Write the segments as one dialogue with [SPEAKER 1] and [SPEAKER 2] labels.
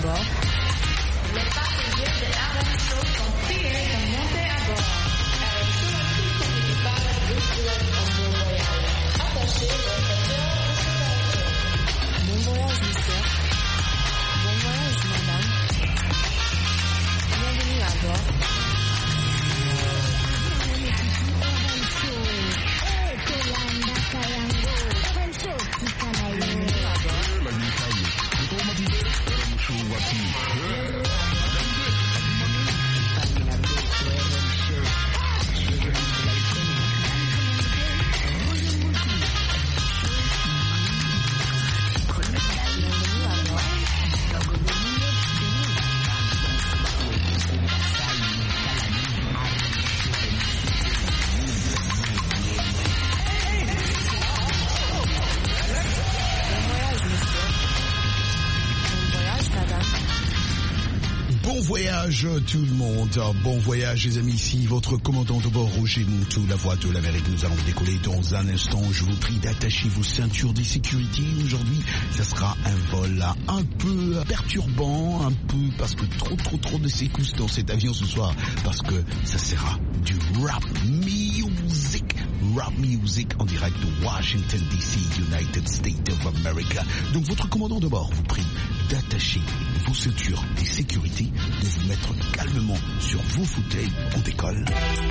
[SPEAKER 1] bord. Les passagers de RM Show sont priés de monter à bord. RM Show a tout son équipage virtuel en bon voyage. Attachez votre cœur au sécurité. Bon voyage, monsieur. Bon voyage, madame. Bienvenue à bord.
[SPEAKER 2] Bon voyage tout le monde, bon voyage les amis, ici votre commandant de bord Roger Montou, la voix de l'Amérique. Nous allons décoller dans un instant, je vous prie d'attacher vos ceintures de sécurité. Aujourd'hui, ça sera un vol un peu perturbant, un peu parce que trop de secousses dans cet avion ce soir, parce que ça sera du rap music en direct de Washington DC, United States of America. Donc votre commandant de bord vous prie d'attacher vos ceintures de sécurité, de vous mettre calmement sur vos fauteuils. On décolle.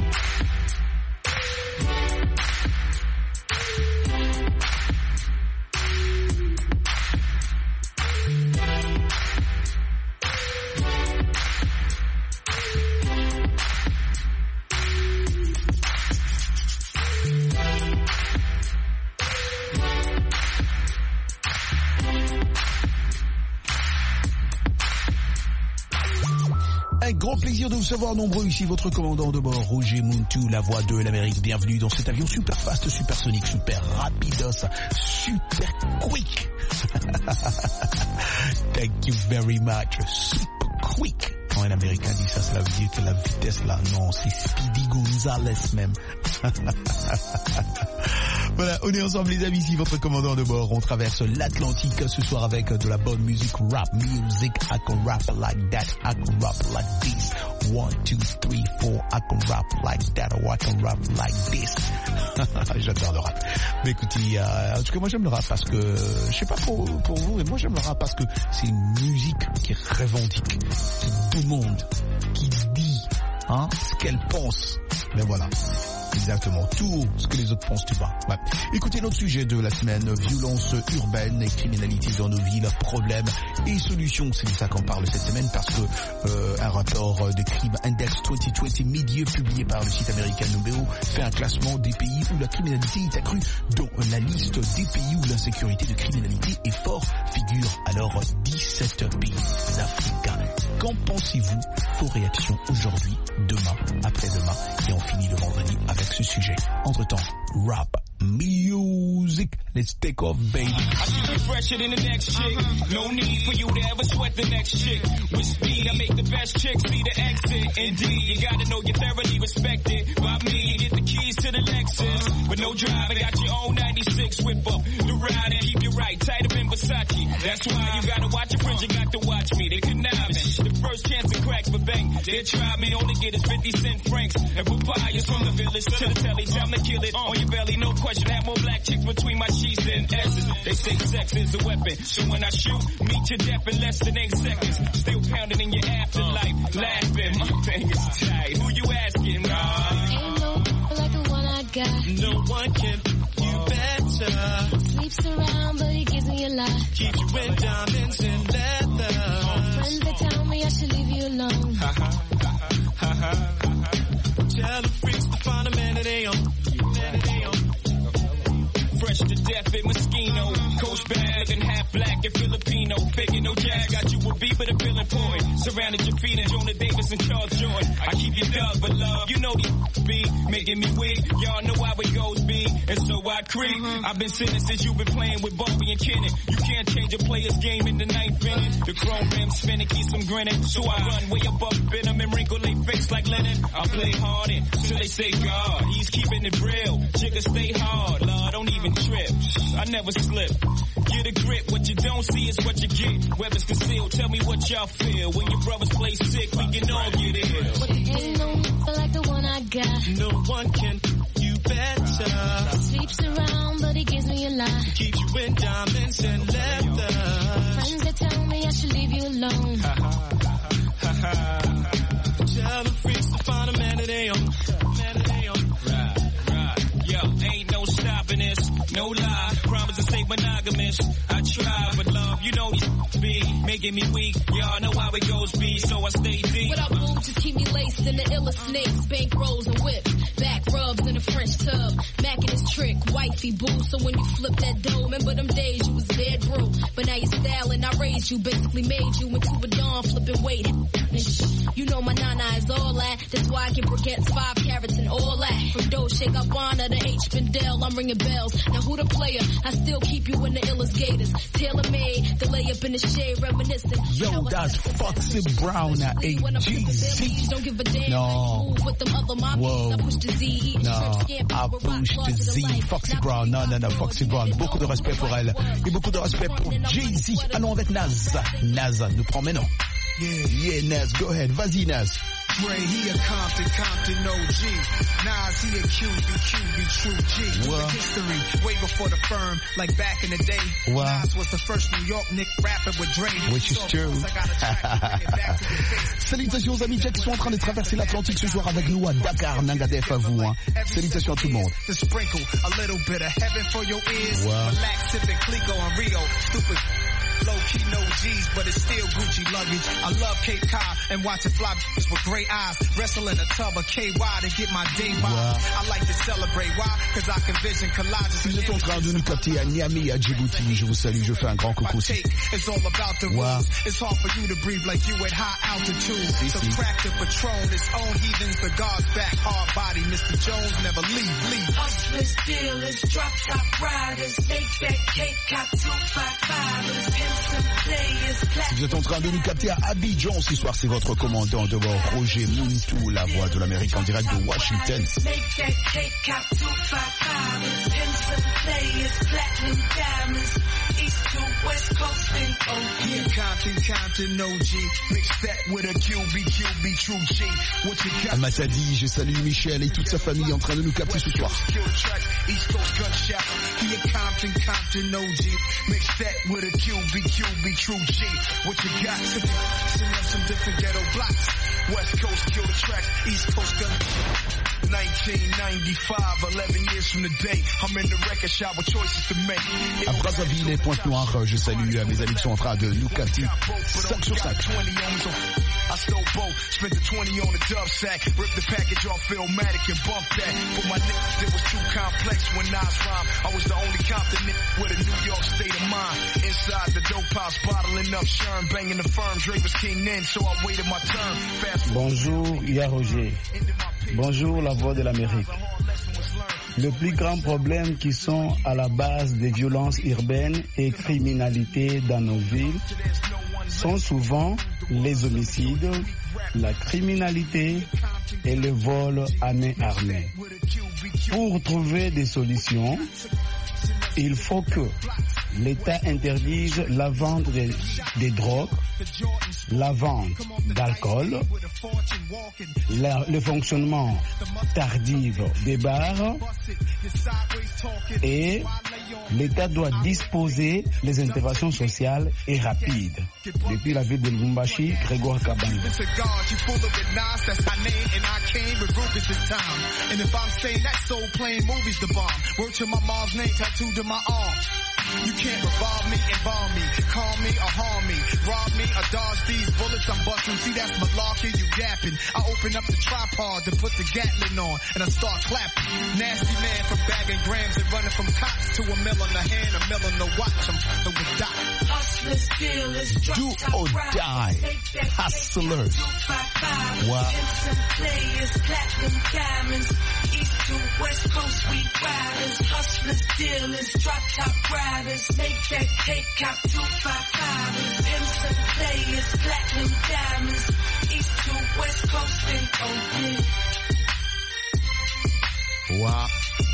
[SPEAKER 2] Grand plaisir de vous savoir nombreux, ici votre commandant de bord Roger Montou, la voix de l'Amérique. Bienvenue dans cet avion super fast, super sonique, super rapidos, super quick. Thank you very much, super quick. Quand un Américain dit ça, cela veut dire que la vitesse là, non, c'est Speedy Gonzales même. Voilà, on est ensemble les amis, ici votre commandant de bord. On traverse l'Atlantique ce soir avec de la bonne musique, rap music. I can rap like that, I can rap like this. 1, 2, 3, 4, I can rap like that, or I can rap like this. J'adore le rap. Mais écoutez, en tout cas moi j'aime le rap parce que, je sais pas pour vous, mais moi j'aime le rap parce que c'est une musique qui revendique, qui demande, qui dit ce qu'elle pense. Mais voilà. Exactement, tout ce que les autres pensent, tu vois. Ouais. Écoutez notre sujet de la semaine, violence urbaine et criminalité dans nos villes, problèmes et solutions. C'est de ça qu'on parle cette semaine parce que un rapport de Crime Index 2020 Media publié par le site américain Numbeo fait un classement des pays où la criminalité est accrue dans la liste des pays où l'insécurité de criminalité est fort. Figure alors 17 pays africains. Qu'en pensez-vous? Vos réactions aujourd'hui, demain, après-demain et on finit le vendredi avec ce sujet. Entre-temps, rap music. Let's take off, baby.
[SPEAKER 3] I see you fresher than the next chick. No need for you to ever sweat the next chick. With speed, I make the best chicks see the exit. Indeed, you gotta know you're thoroughly respected. By me, you get the keys to the Lexus. But no drive, I got your own 96 whip up. The ride and keep you right, tight up in Versace. That's why you gotta watch your friends, you got to watch me. They conniving. The first chance to crack for bang. They try me, only get is 50 cent francs. And papayas from the village to the telly. Time to kill it on your belly, no question. Have more black chicks between my sheets than S's. They say sex is a weapon. So when I shoot, meet your death in less than 8 seconds. Still pounding in your afterlife. Laughing, my thing is tight. Who you asking, nah?
[SPEAKER 4] Ain't no like the one I got.
[SPEAKER 3] No one can do you better.
[SPEAKER 4] Sleeps around, but he gives me a lot.
[SPEAKER 3] Keep you in diamonds and leather.
[SPEAKER 4] Friends that tell me I should leave you alone.
[SPEAKER 3] Ha ha, ha ha, ha ha. Tell the freaks to find a man that they own. Fresh to death in Moschino. Coach bag looking half black and Filipino. Faking no jazz, got you a beat but a feeling point. Surrounded your feet and Jonah Davis and Charles Jordan. I keep you dug but love, you know the be making me weak. Y'all know how it goes, B, and so I creep. I've been sitting since you've been playing with Bobby and Kenny. You can't change a player's game in the 9th inning. The chrome rims spinning, keep some grinning. So I run way above venom and wrinkle they face like Lennon. I play hard until they say God. He's keeping it real. Jigga stay hard, Lord, don't even trip. I never slip. Get a grip. What you don't see is what you get. Weapons concealed. Tell me what y'all feel. When your brothers play sick, we can all get ill.
[SPEAKER 4] But ain't no like the one I got.
[SPEAKER 5] No one can you better.
[SPEAKER 4] Sleeps around, but he gives me a lie.
[SPEAKER 5] Keep you in diamonds and leather.
[SPEAKER 4] Friends that tell me I should leave you alone.
[SPEAKER 5] Tell the freaks to find a man that they own.
[SPEAKER 3] Right. Yo, ain't no stopping this. No lie. Promise to stay monogamous. I try, but love, you know these be making me weak. Y'all know how it goes, B, so I stay deep.
[SPEAKER 6] What up, boo? Just keep me laced in the illest snakes, bank rolls and whips, back rubs in a French tub, macking his trick, wifey boo. So when you flip that dough, remember them days you was dead broke, but now you're styling. I raised you, basically made you into a dawn flipping weight. You know my nana is all that. That's why I get briquettes, 5 carats and all that. From Dolce Gabbana to H. Bendel, I'm ringing bells. Now who the player? I still keep you in the illest gators. Tailor made, the lay up in the shade, reminiscent.
[SPEAKER 2] Yo, that's Foxy Brown at AGZ.
[SPEAKER 6] Don't give a damn.
[SPEAKER 2] No.
[SPEAKER 6] With them other
[SPEAKER 2] Wow.
[SPEAKER 6] I push the Z.
[SPEAKER 2] Non, I push the Z. Foxy Brown, non, Foxy Brown. Beaucoup de respect pour elle. Et beaucoup de respect pour Jay-Z. Allons avec Nas. Nas nous prend maintenant. Yeah, Nas, go ahead. Vas-y, Nas.
[SPEAKER 7] Dre, he a Compton OG. Nas, he a QB, true G.
[SPEAKER 2] What?
[SPEAKER 7] History, way before the firm, like back in the day.
[SPEAKER 2] What?
[SPEAKER 7] Nas was the first New York Nick rapper with Dre.
[SPEAKER 2] Which is true. Salutations amis Jack qui sont en train de traverser l'Atlantique ce soir avec nous à Dakar, Nangadef à vous. Hein. Salutations à tout le monde.
[SPEAKER 7] To sprinkle a little bit of heaven for your ears.
[SPEAKER 2] Wow.
[SPEAKER 7] Relax, sipping Clico and Rio. Stupid. Low key, no G's, but it's still Gucci luggage. I love Cape Cod and watching fly with great eyes. Wrestle in a tub of KY to get my day by.
[SPEAKER 2] Wow.
[SPEAKER 7] I like to celebrate. Why? Cause I can vision collages.
[SPEAKER 2] Si vous êtes en train de nous capter à Niamey, à Djibouti, je vous salue, je fais un grand coucou aussi.
[SPEAKER 7] It's all about the
[SPEAKER 2] Wow.
[SPEAKER 7] rules. It's hard for you to breathe like you at high altitude. So crack the Patron, its own heathens, the God's back, hard body. Mr. Jones never leave.
[SPEAKER 8] Hustlers, dealers, drop top riders, take that cake, cop 255ers, pimps and players,
[SPEAKER 2] Si vous êtes en train de nous capter à Abidjan ce soir, c'est votre commandant de bord, Roger Muntu, la voix de l'Amérique en direct de Washington.
[SPEAKER 8] make that cake, cop 255ers, pimps and players, platinum diamonds, east to west coast and
[SPEAKER 7] Compton OG, mix that with a QB, true G. What you got?
[SPEAKER 2] À Matadi, je salue Michel et toute sa famille en train de nous capter ce soir.
[SPEAKER 7] Kill track, East Coast gunshot. He a Compton OG. Mix that with a QB, true G. What you got? Some different ghetto blocks. West Coast kill the track, East Coast gun. 1995, 11 years from the day. I'm in the record shop with choices to make.
[SPEAKER 2] À Brazzaville et Pointe-Noire, je salue mes amis qui sont en train de nous capter 5 sur 5.
[SPEAKER 7] I stole both, spent the 20 on the dub sack, ripped the package off Philmatic and bumped that. For my niggas, it was too complex when Nas rhymed. I was the only Compton nigga with a New York state of mind. Inside the dope house, bottling up Sherm, banging the firm. Dre was king then, so I waited my turn. Fast
[SPEAKER 9] Bonjour, Y'a Roger. Bonjour, la voix de l'Amérique. Le plus grand problème qui sont à la base des violences urbaines et criminalité dans nos villes sont souvent les homicides, la criminalité et le vol à main armée. Pour trouver des solutions, il faut que l'État interdise la vente des drogues, la vente d'alcool, le fonctionnement tardif des bars et l'État doit disposer des interventions sociales et rapides. Depuis la ville de Lubumbashi, Grégoire Kabanga.
[SPEAKER 7] You can't revolve me, embalm me, call me or harm me, rob me or dodge these bullets I'm busting. See, that's malarkey, you yapping. I open up the tripod to put the Gatlin on, and I start clapping. Nasty man from bagging grams and running from cops to a mill on the hand, a mill on the watch. I'm fucking with Doc.
[SPEAKER 8] hustlers, dealers, drop
[SPEAKER 2] Do
[SPEAKER 8] top
[SPEAKER 2] or
[SPEAKER 8] riders,
[SPEAKER 2] die.
[SPEAKER 8] take that cake,
[SPEAKER 2] Hustlers.
[SPEAKER 8] 255ers,
[SPEAKER 2] Wow.
[SPEAKER 8] pimps and players, platinum diamonds, east to west coast, we riders, hustlers, dealers, drop top riders, make that cake, cop 255ers, pimps and players, platinum diamonds, east to west coast and OG.
[SPEAKER 2] VOA.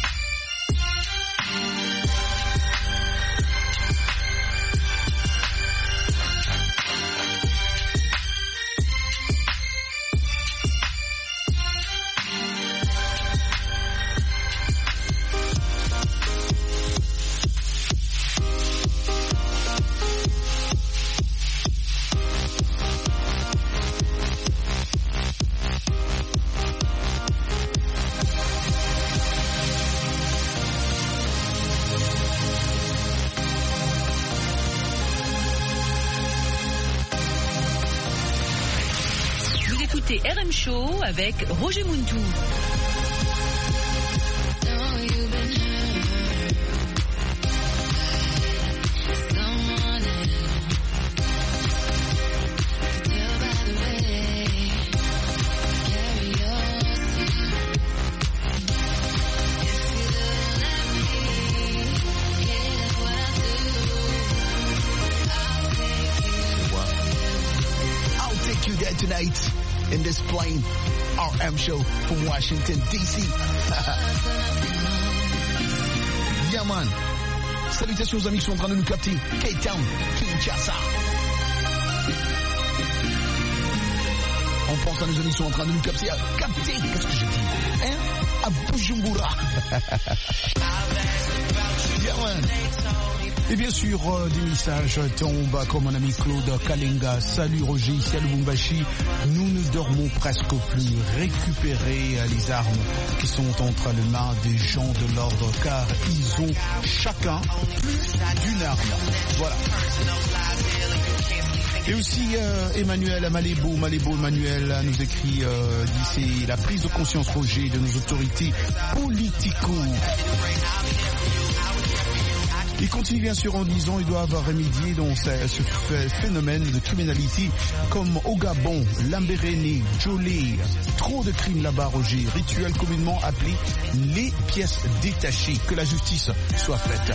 [SPEAKER 10] C'est RM Show avec Roger Muntou.
[SPEAKER 2] Tonight in this plane, RM Show from Washington, D.C. Yeah, man. Salutations aux amis qui sont en train de nous capter. K-Town, Kinshasa. On pense à nos amis qui sont en train de nous capter. Qu'est-ce que je dis? Hein? À Bujumbura. Yeah, man. Et bien sûr, des messages tombent comme mon ami Claude Kalinga. Salut Roger, ici à Lubumbashi. Nous ne dormons presque plus. Récupérer les armes qui sont entre les mains des gens de l'ordre car ils ont chacun plus d'une arme. Voilà. Et aussi Emmanuel Malébo Emmanuel nous écrit dit c'est la prise de conscience Roger de nos autorités politico. Il continue bien sûr en disant ils doivent remédier dans ce phénomène de criminalité comme au Gabon, Lamberéné, Djolé, trop de crimes là-bas Roger, rituel communément appelé les pièces détachées, que la justice soit faite.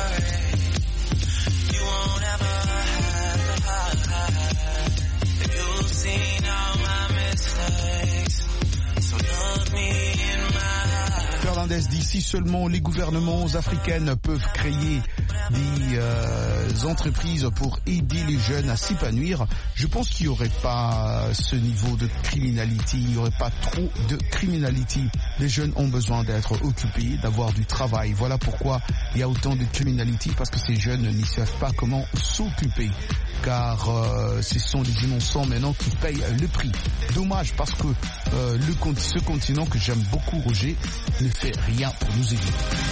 [SPEAKER 2] Fernandez dit si seulement les gouvernements africains peuvent créer des entreprises pour aider les jeunes à s'épanouir, je pense qu'il n'y aurait pas ce niveau de criminalité, il n'y aurait pas trop de criminalité. Les jeunes ont besoin d'être occupés, d'avoir du travail. Voilà pourquoi il y a autant de criminalité, parce que ces jeunes ne savent pas comment s'occuper. Car ce sont les innocents maintenant qui payent le prix. Dommage parce que ce continent que j'aime beaucoup Roger ne fait rien pour nous aider.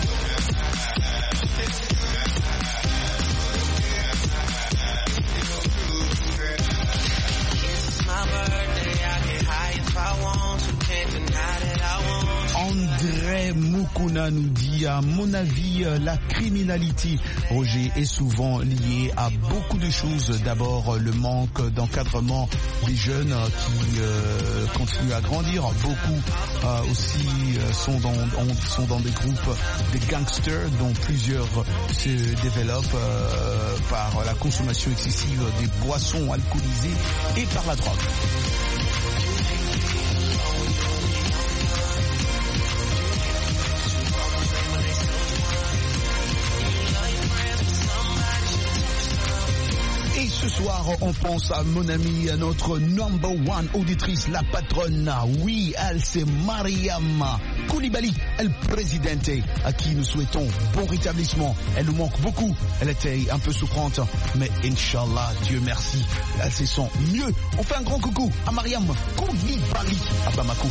[SPEAKER 2] André Mukuna nous dit, à mon avis, la criminalité, Roger, est souvent liée à beaucoup de choses. D'abord, le manque d'encadrement des jeunes qui continuent à grandir. Beaucoup aussi sont dans des groupes de gangsters dont plusieurs se développent par la consommation excessive des boissons alcoolisées et par la drogue. Ce soir, on pense à mon amie, à notre number one auditrice, la patronne. Oui, elle, c'est Mariam Koulibaly, elle présidente, à qui nous souhaitons bon rétablissement. Elle nous manque beaucoup. Elle était un peu souffrante, mais Inch'Allah, Dieu merci, elle se sent mieux. On fait un grand coucou à Mariam Koulibaly à Bamako.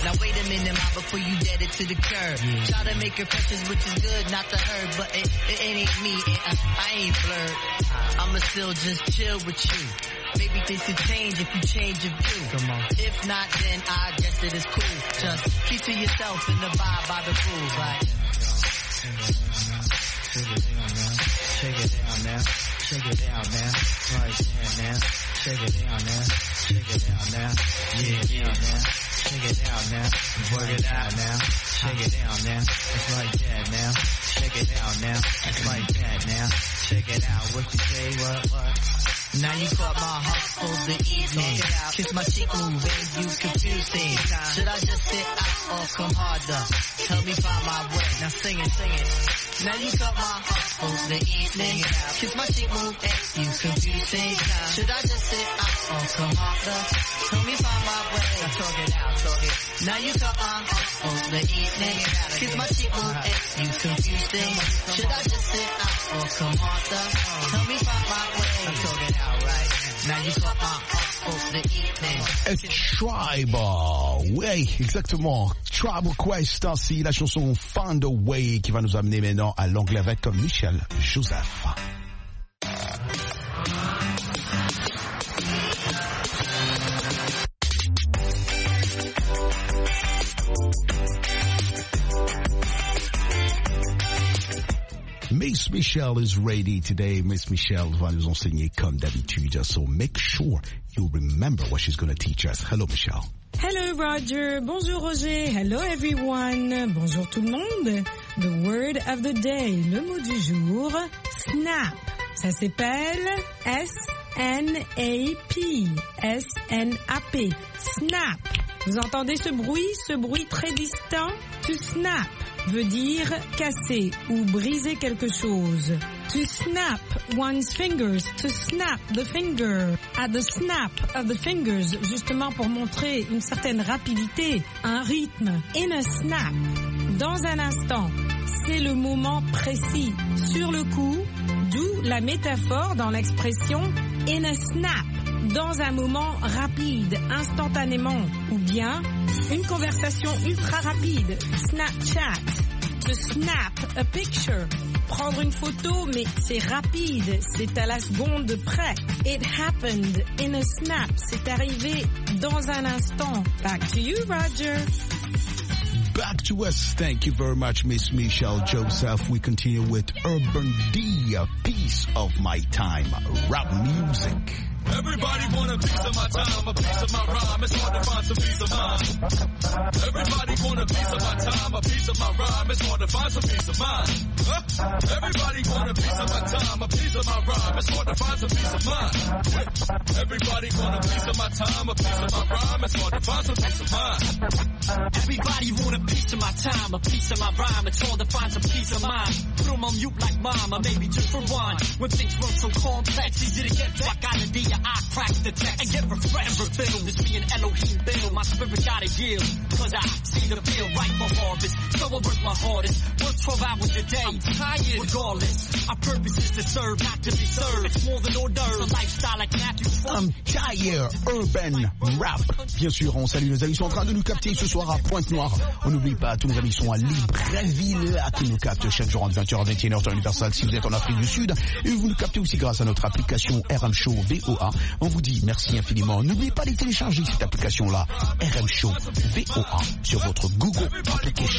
[SPEAKER 11] Now wait a minute, ma, before you dead it to the curb. Try to make impressions, which is good, not to her, but it ain't me. I ain't blurred. I'ma still just chill with you. Maybe things could change if you change your view. Come on. If not, then I guess it is cool. Just keep to yourself and abide by the rules, right? Shake it down now. Shake it down now. Right there now. Shake it down now. Shake it down now. Yeah, now. Shake it down now. Work it out now. Shake it down now. It's like that now. Shake it down now. It's like that now. Check it out. What you say? What? Now you caught my hustle the evening. Kiss my cheek moving, you confused things. Should I just sit out or come harder? Help me find my way. Now sing it. Now you caught my hustle the evening. Kiss my cheek moving, you confused things. Should I just sit out or come harder? Help me find my way. Now talk it out. Now you caught my hustle the evening. Kiss my cheek moving, you confused things. Should I just sit out or come harder? Help me find my way. Now talk it out.
[SPEAKER 2] Tribal, oui, exactement. Tribal Quest, c'est la chanson Find a Way qui va nous amener maintenant à l'anglais avec Michel Joseph. Miss Michelle is ready today. Miss Michelle va nous enseigner comme d'habitude. So make sure you remember what she's going to teach us. Hello, Michelle.
[SPEAKER 12] Hello, Roger. Bonjour, Roger. Hello, everyone. Bonjour, tout le monde. The word of the day. Le mot du jour, snap. Ça s'appelle S-N-A-P. S-N-A-P. Snap. Vous entendez ce bruit très distant? To snap veut dire casser ou briser quelque chose. To snap one's fingers, to snap the finger. At the snap of the fingers, justement pour montrer une certaine rapidité, un rythme. In a snap, dans un instant, c'est le moment précis. Sur le coup, d'où la métaphore dans l'expression in a snap. Dans un moment rapide, instantanément, ou bien une conversation ultra rapide, Snapchat, to snap a picture, prendre une photo, mais c'est rapide, c'est à la seconde près. It happened in a snap, c'est arrivé dans un instant. Back to you, Roger.
[SPEAKER 2] Back to us. Thank you very much, Miss Michelle Joseph. We continue with Urban D, a piece of my time, rap music.
[SPEAKER 5] Everybody want a piece of my time, a piece of my rhyme. It's hard to find some peace of mind. Everybody want a piece of my time, a piece of my rhyme. It's hard to find some peace of mind. Everybody want a piece of my time, a piece of my rhyme. It's hard to find some peace of mind. Everybody want a piece of my time, a piece of my rhyme. It's hard to find some peace of mind.
[SPEAKER 13] Everybody want a piece of my time, a piece of my rhyme. It's hard to find some peace of mind. Put them on mute like mama, maybe just for one. When things run so complex, easy to get back out of the I crack the text and get refreshed and refilled. It's me and Elohim build. My spirit gotta yield, cause I see the field right for harvest. So I work my hardest, work 12 hours a day. I'm tired, regardless. Our purpose is to serve, not to be served. It's more than hors d'oeuvres, a lifestyle like Matthew 12.
[SPEAKER 2] I'm tired, urban rap. Bien sûr, on salue nos amis qui sont en train de nous capter ce soir à Pointe-Noire. On n'oublie pas, tous nos amis sont à Libreville, qui nous captent chaque jour en 20h à 21h temps universel si vous êtes en Afrique du Sud. Et vous nous captez aussi grâce à notre application RM Show VOA. On vous dit merci infiniment. N'oubliez pas de télécharger cette application-là, RM Show VOA, sur votre Google Application.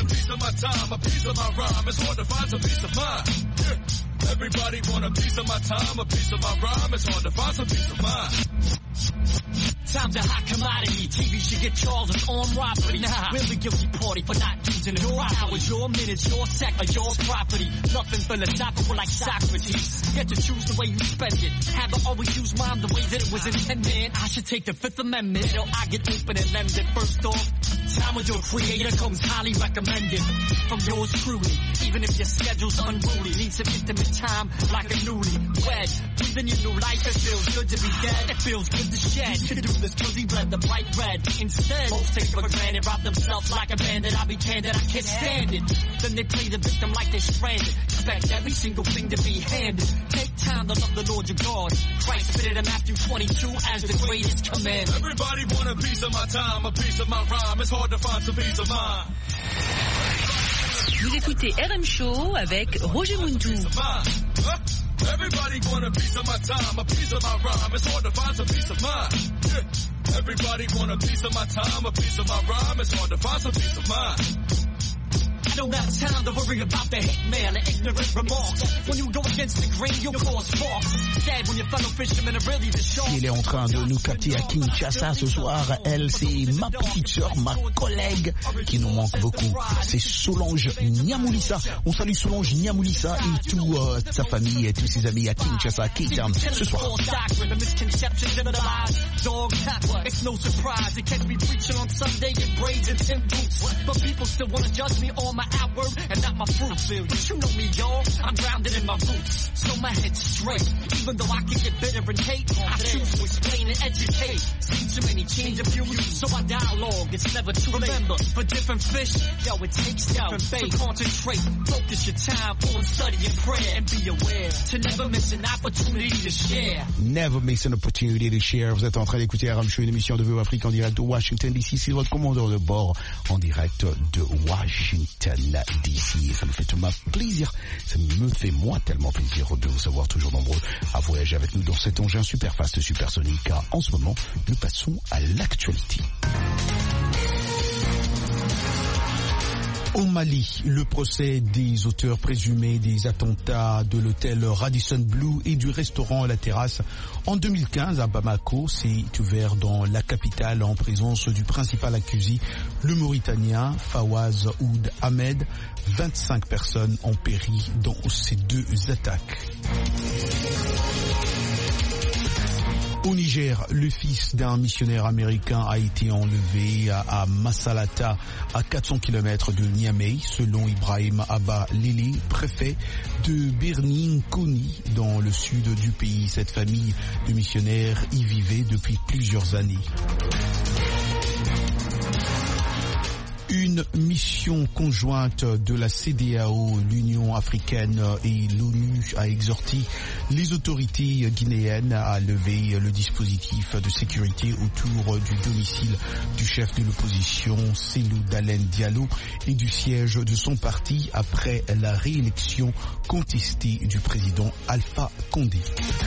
[SPEAKER 5] Everybody want a piece of my time, a piece of my rhyme. It's hard to find some peace of mind.
[SPEAKER 13] Time's a hot commodity. TV should get charged with armed robbery. Nah, we're the guilty party for not using it. Your hours, your minutes, your sector, your property. Nothing philosophical like Socrates. Get to choose the way you spend it. Have I always used mine the way that it was intended? I should take the Fifth Amendment. Till I get open and lend it. First off, time with your creator comes highly recommended. From yours truly, even if your schedule's unruly. Need some intimate time like a newlywed. Breathing your new life, it feels good to be dead. It feels good to shed. To do this cause he read the bright red. Instead, most take for granted, rob themselves like a bandit. I'll be candid, I can't stand it. Then they play the victim like they're stranded. Expect every single thing to be handed. Take time to love the Lord your God. Christ spit it in Matthew 22 as the greatest command.
[SPEAKER 5] Everybody want a piece of my time, a piece of my rhyme. It's hard to find some peace of mind.
[SPEAKER 10] Vous écoutez RM Show avec Roger Muntou.
[SPEAKER 5] Everybody want a piece of my time, a piece of my rhyme. It's hard to find some peace of mind. Yeah. Everybody want a piece of my time, a piece of my rhyme. It's hard to find some peace of mind.
[SPEAKER 13] I don't have time to worry about the hate mail and ignorant remarks. When you go against the grain, you'll cause sparks. Sad when your fellow fishermen are really the sharks.
[SPEAKER 2] Il est en train de nous capter à Kinshasa ce soir. Elle, c'est ma petite sœur, ma collègue, qui nous manque beaucoup. C'est Solange Niamoulissa. On salue Solange Niamoulissa et toute sa famille et tous ses amis à Kinshasa, Cape Town, ce soir.
[SPEAKER 13] It's no surprise, it can be preaching on Sunday in braids and tin boots. But people still wanna judge me on my outward and not my fruit. You know me, y'all, I'm grounded in my roots. So my head's straight, even though I can get bitter and hate. I choose to explain and educate. Seen too many change of views, so I dialogue, it's never too late. Remember, for different fish, yo, it takes different bait. So concentrate, focus your time on study and prayer. And be aware to never miss an opportunity to share.
[SPEAKER 2] Never miss an opportunity to share. Vous êtes en train d'écouter RM Show, une émission de Vue Afrique en direct de Washington DC. C'est votre commandeur de bord en direct de Washington DC. Ça me fait tellement plaisir. Ça me fait moi tellement plaisir de vous savoir toujours nombreux à voyager avec nous dans cet engin super fast, supersonique. En ce moment, nous passons à l'actualité. Au Mali, le procès des auteurs présumés des attentats de l'hôtel Radisson Blu et du restaurant La Terrasse en 2015 à Bamako s'est ouvert dans la capitale en présence du principal accusé, le Mauritanien Fawaz Ould Ahmed. 25 personnes ont péri dans ces deux attaques. Au Niger, le fils d'un missionnaire américain a été enlevé à Massalata, à 400 km de Niamey, selon Ibrahim Abba Lili, préfet de Birnin-Koni, dans le sud du pays. Cette famille de missionnaires y vivait depuis plusieurs années. Une mission conjointe de la CEDEAO, l'Union africaine et l'ONU a exhorté les autorités guinéennes à lever le dispositif de sécurité autour du domicile du chef de l'opposition, Cellou Dalein Diallo, et du siège de son parti après la réélection contestée du président Alpha Condé.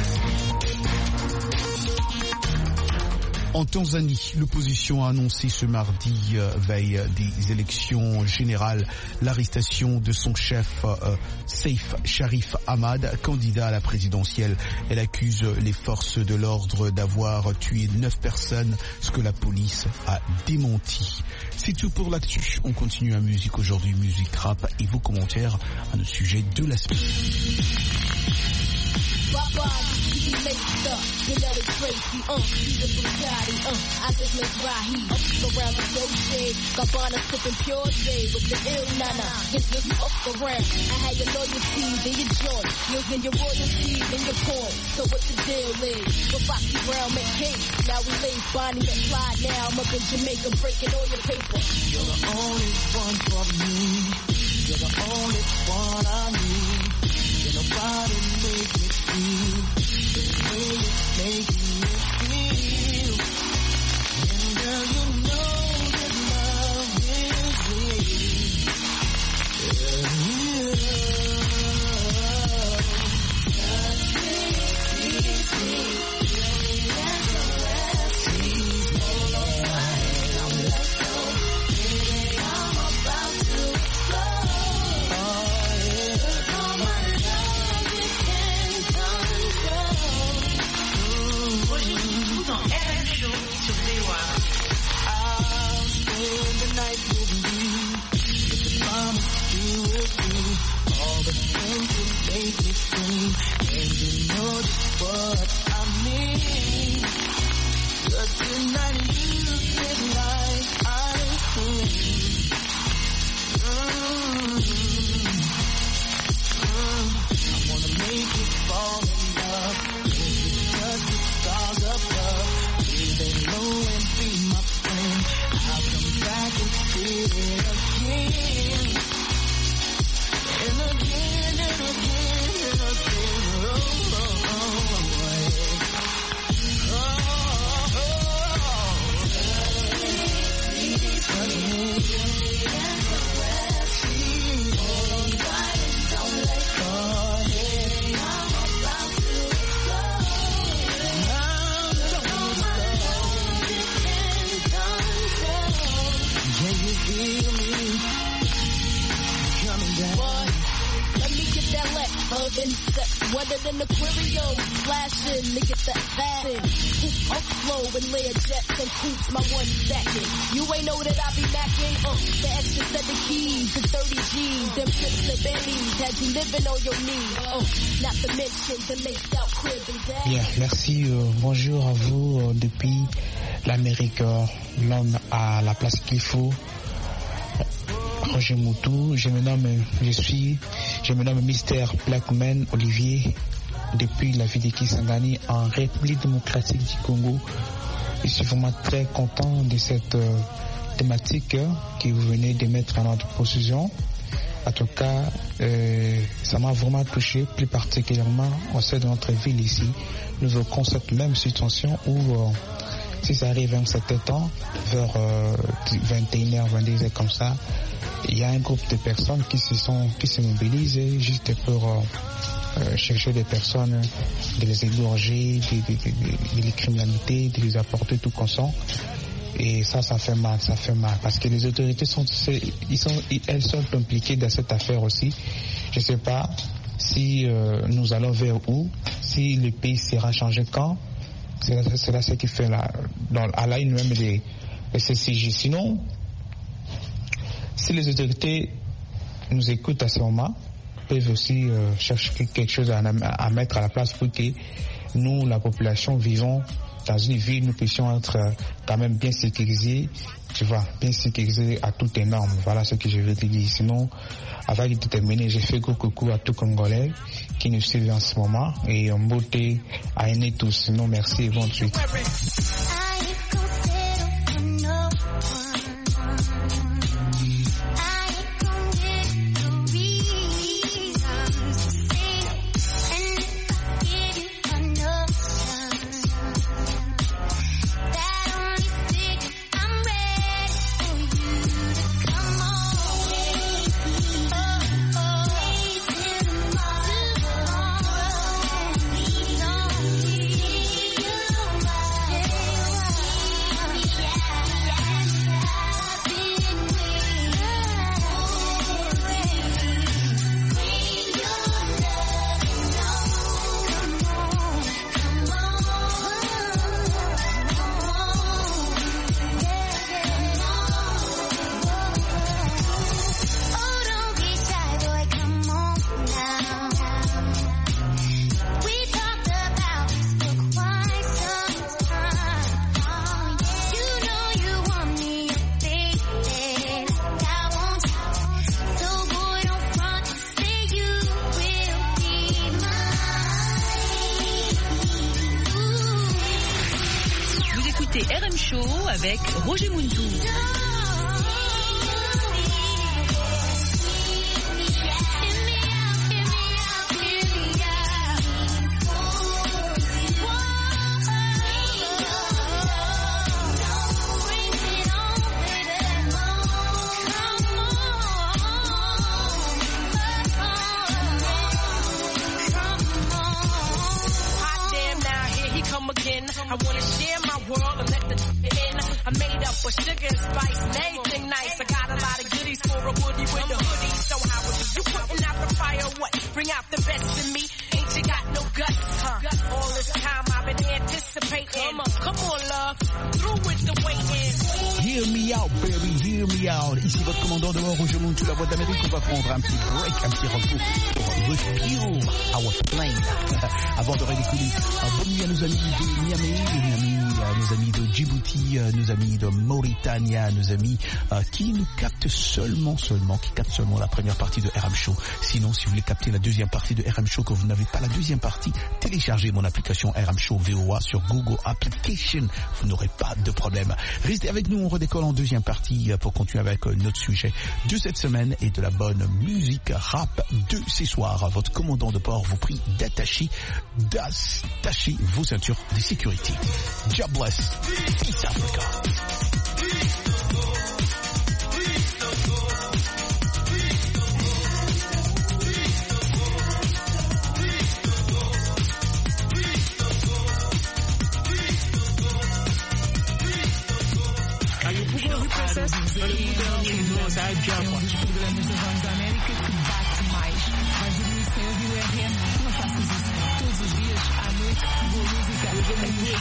[SPEAKER 2] En Tanzanie, l'opposition a annoncé ce mardi, veille des élections générales, l'arrestation de son chef, Seif Sharif Ahmad, candidat à la présidentielle. Elle accuse les forces de l'ordre d'avoir tué 9 personnes, ce que la police a démenti. C'est tout pour l'actu. On continue à musique aujourd'hui, musique rap et vos commentaires à nos sujets de la semaine.
[SPEAKER 6] Laced up, genetic Tracy, he's a Bugatti, I just make Rahi, around the doje, Gabbana sipping pure J with the ill nana, his just up around, I had your loyalties in your joint, using your royalties in your point, so what the deal is, with Rocky Brown make cake, now we lay Bonnie and Clyde, now I'm up in Jamaica breaking all your paper.
[SPEAKER 8] You're the only one for me, you're the only one I need, can nobody make me feel the way it's making me feel. And girl, you know that love is real.
[SPEAKER 6] insects wetter than aquarium. Flashing, nigga that fashion. Poop up slow and layer jets and coops my one stacking. You ain't know that I be macking. The extra 7 keys and 30 G's. Them trips and Bentleys had you living on your knees. Not to mention the laced out crib and dad.
[SPEAKER 9] Bien, merci. Bonjour à vous depuis l'Amérique. L'homme à la place qu'il faut. Roger Moutou, je me nomme Mr. Blackman Olivier depuis la ville de Kisangani en République démocratique du Congo. Je suis vraiment très content de cette thématique que vous venez de mettre à notre possession. En tout cas, ça m'a vraiment touché, plus particulièrement au sein de notre ville ici. Nous avons cette même situation où si ça arrive à un certain temps, vers 21h, 22h comme ça, il y a un groupe de personnes qui se mobilisent juste pour chercher des personnes, de les égorger, de les criminalités, de les apporter tout consent. Et ça fait mal, parce que les autorités elles sont impliquées dans cette affaire aussi. Je ne sais pas si nous allons vers où, si le pays sera changé quand. C'est là ce qui fait à la une même des CCJ. Sinon, si les autorités nous écoutent à ce moment, peuvent aussi chercher quelque chose à mettre à la place pour que nous, la population, vivons dans une ville, nous puissions être quand même bien sécurisés, tu vois, bien sécurisés à toutes les normes. Voilà ce que je veux te dire. Sinon, avant de terminer, j'ai fait gros coucou à tous Congolais qui nous suivent en ce moment et en beauté à aimer tous. Sinon, merci et bonne suite.
[SPEAKER 10] RM Show avec Roger Moutou.
[SPEAKER 14] I wanna share my world and let the in. I made up with sugar and spice and everything nice. I got a lot of goodies for a woody with the hoodie. So how would you putting out the fire? What? Bring out the best in me. Ain't you got no guts? Huh? All this time I've been anticipating. Come on, love. Through with the waiting.
[SPEAKER 2] Hear me out, baby, hear me out. Ici votre commandant de bord, Roger Moutou, la voix d'Amérique. On va prendre un petit break, un petit repos pour refuel our plane. Avant de redécoller, bonne nuit à nos amis de Niamey, nos amis de Djibouti, nos amis de Mauritania, nos amis qui nous captent seulement la première partie de RM Show. Sinon, si vous voulez capter la deuxième partie de RM Show, que vous n'avez pas la deuxième partie, téléchargez mon application RM Show VOA sur Google Application. Vous n'aurez pas de problème. Restez avec nous, on redécolle en deuxième partie pour continuer avec notre sujet de cette semaine et de la bonne musique rap de ces soirs. Votre commandant de bord vous prie d'attacher vos ceintures de sécurité. God bless. Peace Africa.
[SPEAKER 15] Programas da Voz da América que bate mais. Vais dormir sem ouvir o RM.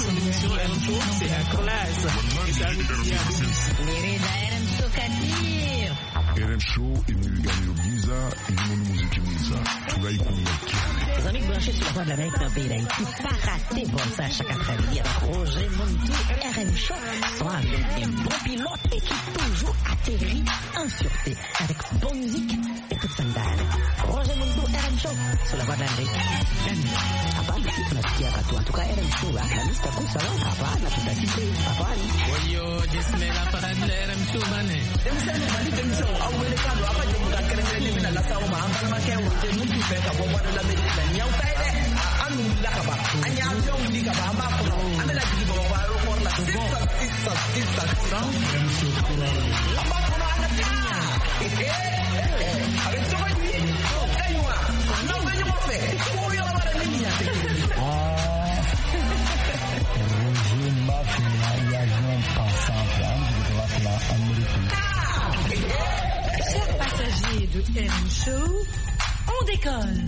[SPEAKER 15] l'émission RM Show, c'est la classe. Et ça veut dire
[SPEAKER 16] RM Show Kadir.
[SPEAKER 17] RM Show imeganyiro byiza irimo n'umuziki mwiza turayikunda.
[SPEAKER 16] Les amis branchés sur la voie de l'Amérique dans le pays d'Haïti, pas raté bon ça chaque après-midi avec Roger Montou, RM Show, soit avec des bons pilotes et qui toujours atterrit en sûreté avec bonne musique et toute sandale. Roger Montou, RM Show, sur la voie de l'Amérique. Hapana, tunasikia katu antuka RM Show, la lista kusawa, hapana, tutakite, hapana.
[SPEAKER 15] Oyo, jismela parade la RM Show, bane.
[SPEAKER 18] Demsani, mali demsani, awele kado, apa jemuka kerengeni mina la sauma, ambala makewa, jemuki feka, wabada la medina. Nyau taide anu lakaba anya nyau likaba amako amela jibo wa ro la sista amako na anya avec toi lui aywa non venez me faire pour y avoir la ligne
[SPEAKER 12] Chers passagers de RM Show, on décolle.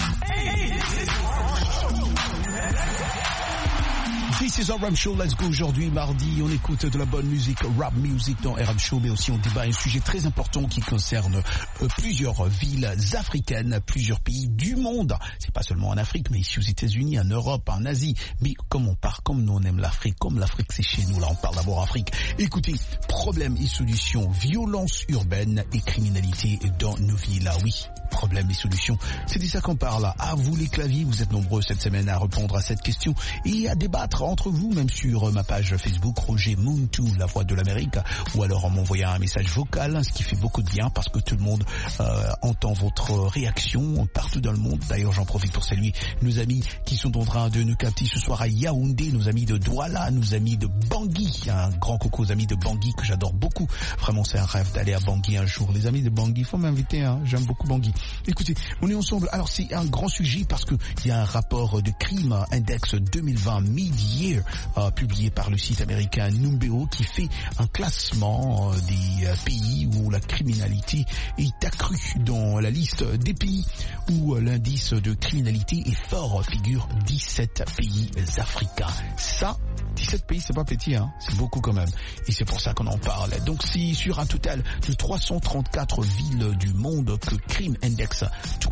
[SPEAKER 2] This is RM Show, let's go. Aujourd'hui, mardi, on écoute de la bonne musique, rap music dans RM Show, mais aussi on débat un sujet très important qui concerne plusieurs villes africaines, plusieurs pays du monde. C'est pas seulement en Afrique, mais ici aux États-Unis, en Europe, en Asie. Mais comme on parle, comme nous on aime l'Afrique, comme l'Afrique c'est chez nous, là on parle d'abord Afrique. Écoutez, problèmes et solutions, violence urbaine et criminalité dans nos villes. Ah oui, problèmes et solutions. C'est de ça qu'on parle. À vous les claviers, vous êtes nombreux cette semaine à répondre à cette question et à débattre entre vous, même sur ma page Facebook, Roger Montou, la voix de l'Amérique, ou alors en m'envoyant un message vocal, ce qui fait beaucoup de bien parce que tout le monde entend votre réaction partout dans le monde. D'ailleurs, j'en profite pour saluer nos amis qui sont en train de nous capter ce soir à Yaoundé, nos amis de Douala, nos amis de Bangui. Un grand coucou aux amis de Bangui que j'adore beaucoup. Vraiment, c'est un rêve d'aller à Bangui un jour. Les amis de Bangui, faut m'inviter, hein. J'aime beaucoup Bangui. Écoutez, on est ensemble. Alors, c'est un grand sujet parce que il y a un rapport de crime index 2020 mid-year publié par le site américain Numbeo qui fait un classement des pays où la criminalité est accrue. Dans la liste des pays où l'indice de criminalité est fort figure 17 pays africains. Ça, 17 pays, c'est pas petit, hein, c'est beaucoup quand même. Et c'est pour ça qu'on en parle. Donc si sur un total de 334 villes du monde que Crime Index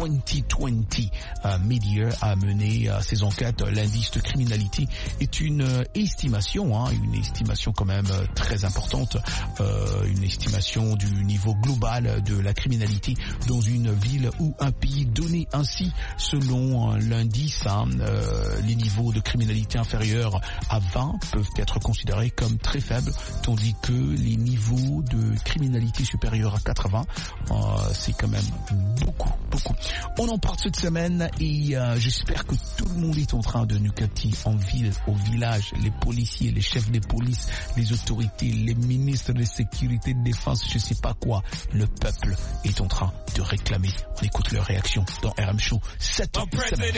[SPEAKER 2] 2020 Mid-Year a mené ses enquêtes, l'indice de criminalité est une estimation quand même très importante, une estimation du niveau global de la criminalité dans une ville ou un pays donné. Ainsi, selon l'indice, les niveaux de criminalité inférieurs à 20 peuvent être considérés comme très faibles, tandis que les niveaux de criminalité supérieurs à 80, c'est quand même beaucoup. On en parle cette semaine et j'espère que tout le monde est en train de nous capter en ville, au village, les policiers, les chefs des polices, les autorités, les ministres de sécurité, de défense, je sais pas quoi. Le peuple est en train de réclamer. On écoute leur réaction dans RM Show 7 semaine.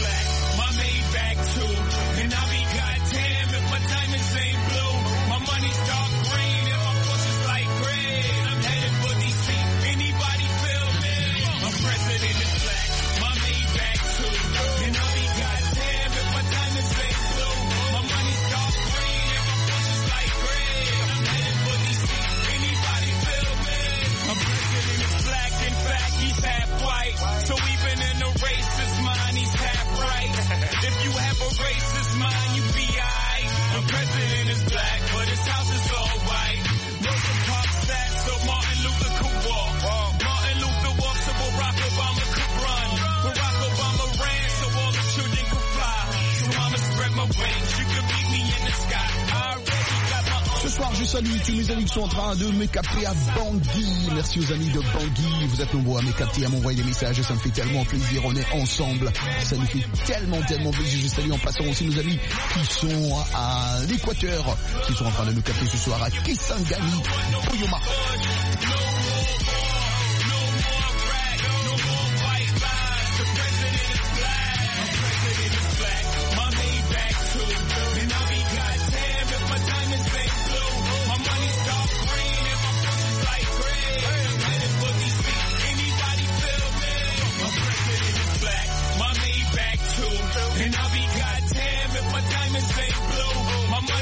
[SPEAKER 3] So even in the racist mind, he's half right. If you have a racist mind, you be alright. The president is black, but his house is all white. Rosa Parks sat so Martin Luther could walk. Martin Luther walked so Barack Obama could run. Barack Obama ran so all the children could fly. So I'ma spread my wings, you can meet me in the sky. I already got my own.
[SPEAKER 2] Ce soir, je salue tous mes amis qui sont en train de me capter à Bangui. Merci aux amis de Bangui. Vous êtes nombreux à me capter, à m'envoyer des messages. Ça me fait tellement plaisir. On est ensemble. Ça nous fait tellement plaisir. Je salue en passant aussi nos amis qui sont à l'Équateur, qui sont en train de nous capter ce soir à Kisangani, Boyoma.
[SPEAKER 3] And I'll be goddamn if my diamonds ain't blue. My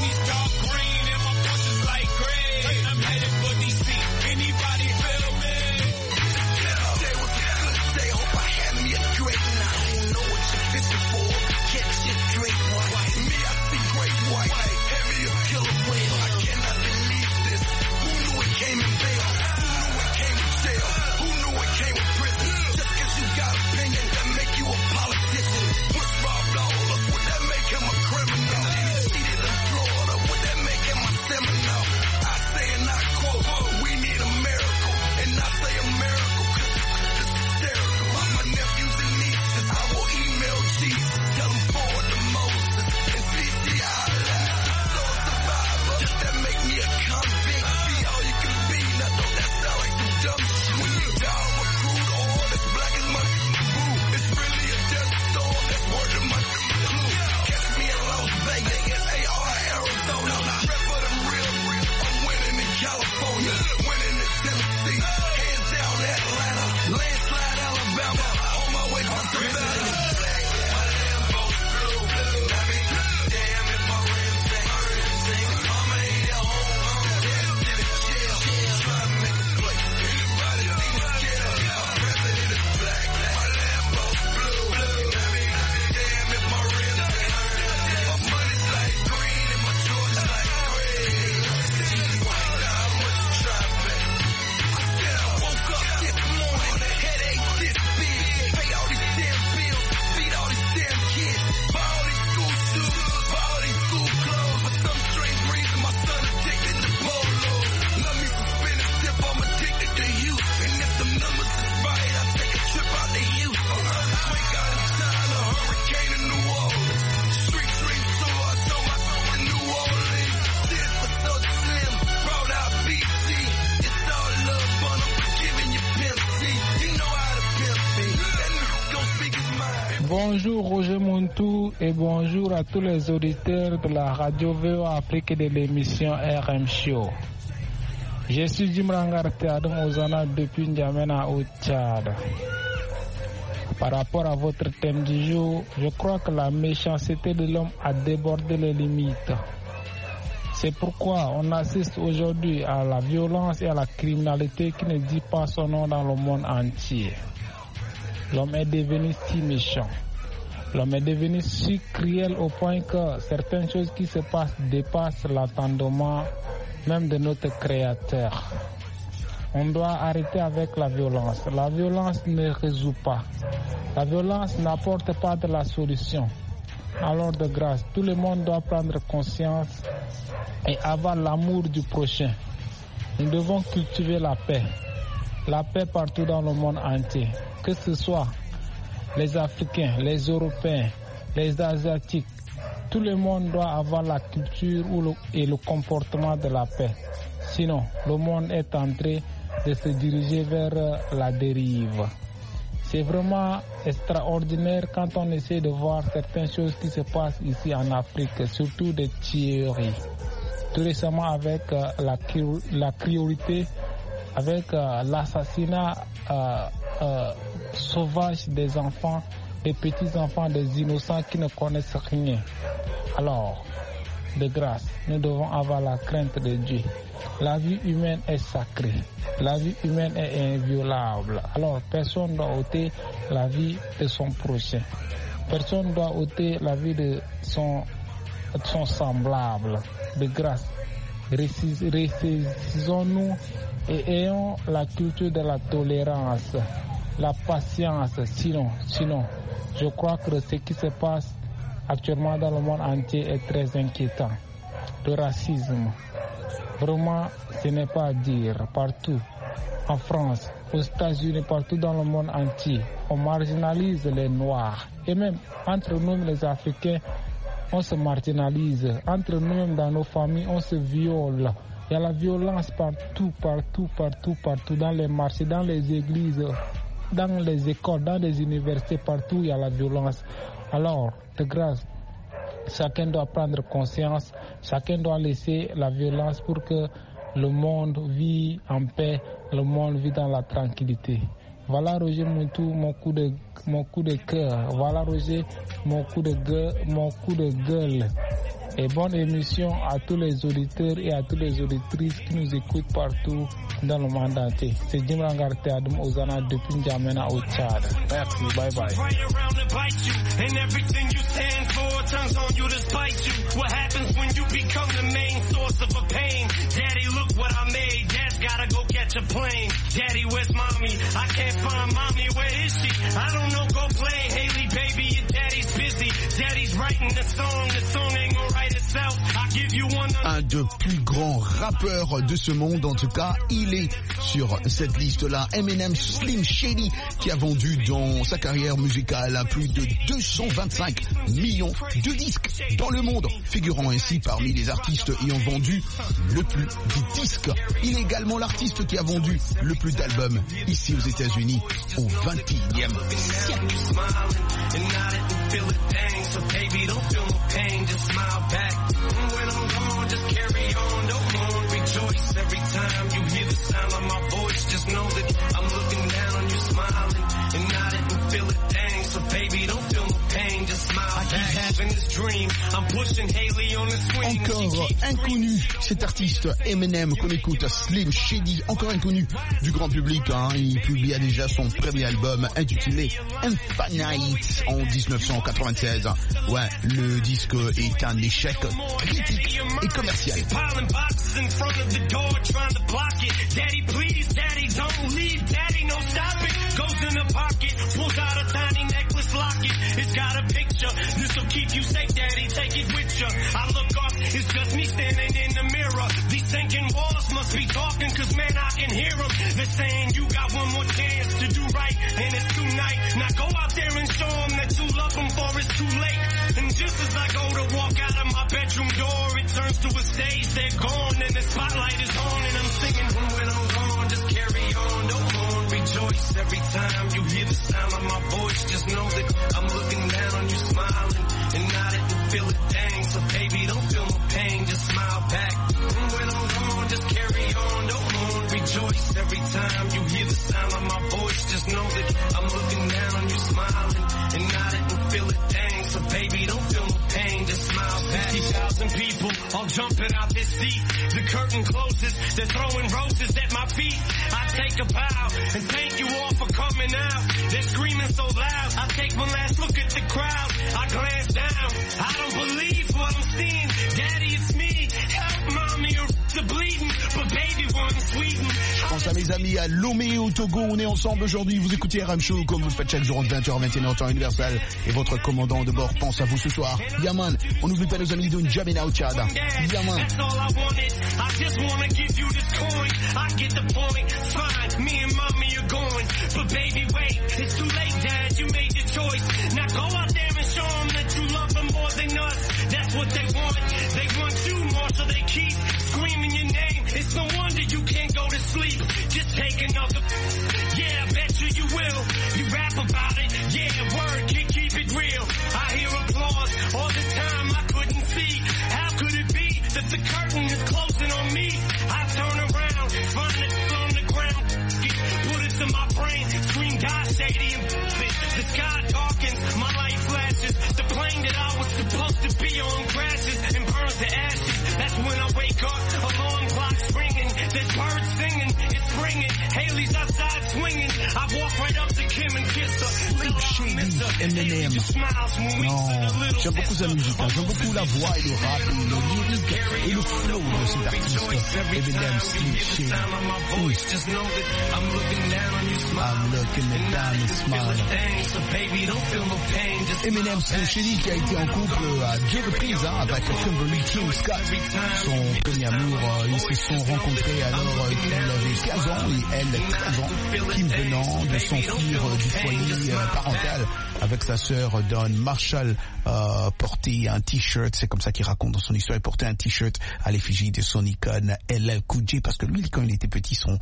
[SPEAKER 19] Bonjour Roger Montou et bonjour à tous les auditeurs de la radio VOA Afrique et de l'émission RM Show. Je suis Jim Rangarte Adam Ozana depuis N'Djamena au Tchad. Par rapport à votre thème du jour, je crois que la méchanceté de l'homme a débordé les limites. C'est pourquoi on assiste aujourd'hui à la violence et à la criminalité qui ne dit pas son nom dans le monde entier. L'homme est devenu si méchant. L'homme est devenu si cruel au point que certaines choses qui se passent dépassent l'entendement même de notre Créateur. On doit arrêter avec la violence. La violence ne résout pas. La violence n'apporte pas de la solution. Alors de grâce, tout le monde doit prendre conscience et avoir l'amour du prochain. Nous devons cultiver la paix. La paix partout dans le monde entier. Que ce soit les Africains, les Européens, les Asiatiques, tout le monde doit avoir la culture et le comportement de la paix. Sinon, le monde est en train de se diriger vers la dérive. C'est vraiment extraordinaire quand on essaie de voir certaines choses qui se passent ici en Afrique, surtout des tueries. Tout récemment avec la cruauté, avec l'assassinat sauvage des enfants, des petits-enfants, des innocents qui ne connaissent rien. Alors, de grâce, nous devons avoir la crainte de Dieu. La vie humaine est sacrée. La vie humaine est inviolable. Alors, personne ne doit ôter la vie de son prochain. Personne ne doit ôter la vie de son semblable. De grâce, ressaisissons-nous et ayons la culture de la tolérance, la patience. Sinon, je crois que ce qui se passe actuellement dans le monde entier est très inquiétant. Le racisme, vraiment, ce n'est pas à dire. Partout, en France, aux États-Unis, partout dans le monde entier, on marginalise les Noirs. Et même entre nous, les Africains, on se marginalise. Entre nous-mêmes, dans nos familles, on se viole. Il y a la violence partout, dans les marchés, dans les églises, dans les écoles, dans les universités, partout il y a la violence. Alors, de grâce, chacun doit prendre conscience, chacun doit laisser la violence pour que le monde vit en paix, le monde vit dans la tranquillité. Voilà Roger Montou, mon coup de cœur. Voilà Roger, mon coup de gueule. Et bonne émission à tous les auditeurs et à toutes les auditrices qui nous écoutent partout dans le monde entier. C'est Jim Rangarte Adam Ozana depuis N'Djamena au Tchad. Merci, bye bye.
[SPEAKER 20] What happens when you become the main source of a pain? Daddy, look what I made. Dad's gotta go catch a plane. Daddy, where's mommy? I can't find mommy. Where is she? I don't know. Go play. Haley, baby, your daddy's busy. Daddy's writing the song. The song ain't gonna write itself. I'll give you one.
[SPEAKER 2] Un des plus grands rappeurs de ce monde, en tout cas, il est sur cette liste-là. Eminem Slim Shady, qui a vendu dans sa carrière musicale plus de 225 millions de disques dans le monde, figurant ainsi parmi les artistes ayant vendu le plus de disques. Il est également l'artiste qui a vendu le plus d'albums ici aux États-Unis au XXIe siècle. Encore inconnu, cet artiste Eminem qu'on écoute, Slim Shady, encore inconnu du grand public, hein. Il publia déjà son premier album intitulé Infinite en 1996. Ouais, le disque est un échec critique et commercial.
[SPEAKER 20] It's got a picture, this'll keep you safe, daddy, take it with you. I look up, it's just me standing in the mirror. These sinking walls must be talking, cause man, I can hear them. They're saying you got one more chance to do right, and it's tonight. Now go out there and show them that you love them, for it's too late. And just as I go to walk out of my bedroom door, it turns to a stage, they're gone, and the spotlight is on, and I'm singing, when I'm gone, just carry on, don't mourn, rejoice. every time you hear the sound of my voice. Just know that I'm looking down on you smiling and nodding and feel it, dang. So baby, don't feel no pain, just smile back. And when I'm gone, just carry on, don't mourn, rejoice. Every time you hear the sound of my voice, just know that I'm looking down on you smiling and nodding and feel it, dang. So baby, don't feel no pain, just smile back. 50,000 people all jumping out their seat. The curtain closes, they're throwing roses at my feet. I take a bow and thank you all for coming out. They're screaming so loud, I take one last look at the crowd. I glance down, I don't believe what I'm seeing. Daddy, it's me, help mommy or the bleeding, but baby one Sweden.
[SPEAKER 2] Je pense à mes amis à Lomé au Togo, on est ensemble aujourd'hui, vous écoutez RM Show comme vous le faites chaque jour entre 20h et 21h temps universel et votre commandant de bord pense à vous ce soir. Yaman, on n'oublie pas nos amis de N'Djamena au Tchad. Yaman.
[SPEAKER 20] I just wanna give you this coin. I get the point. Fine, me and mommy are going. But baby, wait, it's too late, Dad. You made your choice. Now go out there and show them that you love them more than us. That's what they want. They want you more, so they keep screaming your name. It's no wonder you can't go to sleep. Just take another. Yeah, I bet you will. You rap about it. Yeah, word, keep it real. I hear applause all the time. I couldn't see. How could it be that the curtain is closing on me? I turn around, find it on the ground, put it to my brain, scream God shady and the sky darkens, my light flashes, the plane that I was supposed to be on crashes and burns to ashes. That's when I wake up, alarm clock's ringing, there's birds singing, it's ringing, Haley's outside swinging. I walk right up to Kim and kiss her.
[SPEAKER 2] Slim Shady, Eminem. Non, j'aime beaucoup sa musique, hein. J'aime beaucoup la voix et le rap et le lyrique et le flow de cet artiste. Eminem, Slim Shady. I'm looking at down and smiling. Eminem, Slim Shady qui a été en couple à 2 reprises hein, avec Kimberly Kim Scott. Son premier amour, ils se sont rencontrés alors qu'il avait 15 ans et elle 13 ans. Kim venant de s'enfuir du foyer parental avec sa sœur Dawn. Marshall portait un t-shirt, c'est comme ça qu'il raconte dans son histoire, il portait un t-shirt à l'effigie de son icône LL Cool J parce que lui quand il était petit son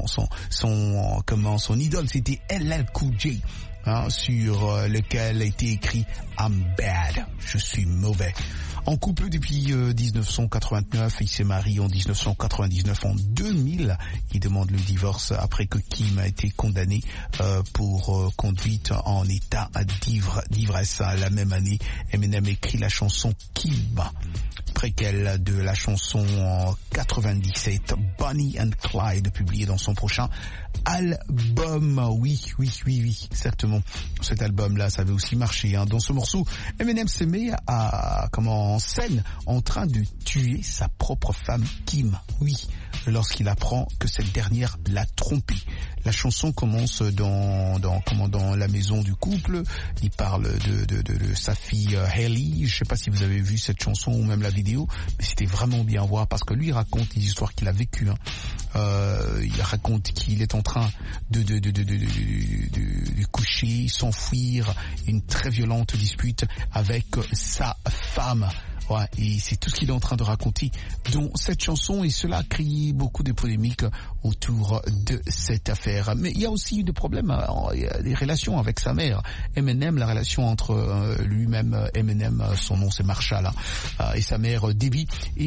[SPEAKER 2] idole c'était LL Cool J. Hein, sur lequel a été écrit I'm bad, je suis mauvais. En couple depuis 1989, il s'est marié en 1999. En 2000, il demande le divorce après que Kim a été condamné pour conduite en état d'ivresse. La même année, Eminem écrit la chanson Kim, préquelle de la chanson en 97, Bonnie and Clyde, publiée dans son prochain album. Oui, exactement. Cet album-là, ça avait aussi marché. Hein. Dans ce morceau, Eminem se met en scène en train de tuer sa propre femme Kim. Oui, lorsqu'il apprend que cette dernière l'a trompé. La chanson commence dans la maison du couple. Il parle de sa fille Haley. Je sais pas si vous avez vu cette chanson ou même la vidéo, mais c'était vraiment bien à voir parce que lui il raconte les histoires qu'il a vécues. Hein. Il raconte qu'il est en train de coucher, s'enfuir, une très violente dispute avec sa femme. Ouais, et c'est tout ce qu'il est en train de raconter dans cette chanson et cela a créé beaucoup de polémiques autour de cette affaire. Mais il y a aussi des problèmes, il y a des relations avec sa mère. Eminem, la relation entre lui-même, Eminem, son nom c'est Marshall, et sa mère Debbie.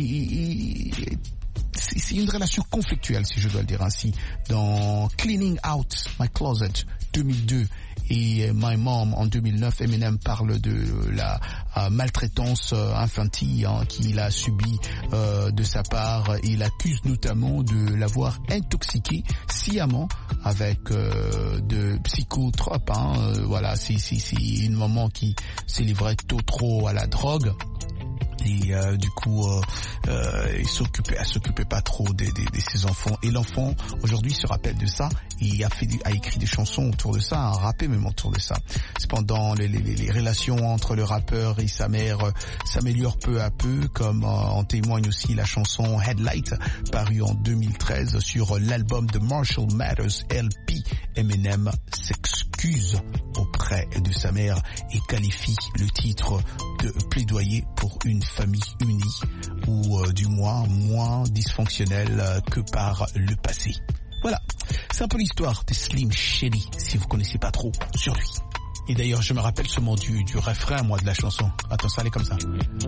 [SPEAKER 2] C'est une relation conflictuelle, si je dois le dire ainsi. Dans Cleaning Out My Closet 2002 et My Mom en 2009, Eminem parle de la maltraitance infantile qu'il a subie de sa part. Il accuse notamment de l'avoir intoxiqué sciemment avec de psychotropes. Voilà, c'est une maman qui s'est livrée trop à la drogue. Et du coup, elle s'occupait pas trop de ses enfants. Et l'enfant aujourd'hui se rappelle de ça et a écrit des chansons autour de ça, a rappé même autour de ça. Cependant, les relations entre le rappeur et sa mère s'améliorent peu à peu, comme en témoigne aussi la chanson Headlight, parue en 2013 sur l'album de Marshall Mathers LP. Eminem s'excuse auprès de sa mère et qualifie le titre de plaidoyer pour une famille unie ou du moins dysfonctionnelle que par le passé. Voilà, c'est un peu l'histoire de Slim Shady, si vous connaissez pas trop sur lui. Et d'ailleurs, je me rappelle seulement du refrain, moi, de la chanson. Attends, ça allait comme ça.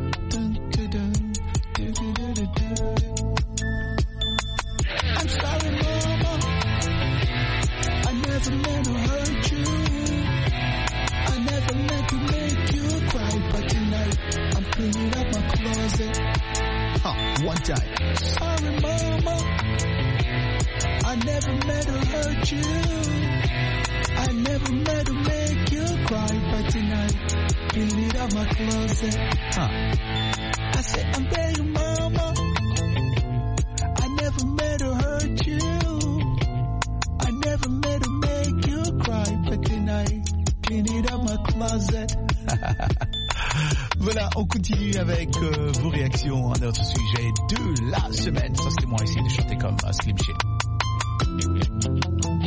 [SPEAKER 21] I'm sorry, mama. I never meant to hurt you. I never meant to make you cry, but tonight I'm cleaning up my closet.
[SPEAKER 2] One time.
[SPEAKER 21] Sorry, mama. I never meant to hurt you. I never meant to make you cry, but tonight cleaning up my closet. I said I'm begging, mama. I never meant to hurt you. I never meant to make you cry, but tonight cleaning up my closet.
[SPEAKER 2] Voilà, on continue avec vos réactions à notre sujet de la semaine. Ça, c'est moi essayer de chanter comme Slim Shady.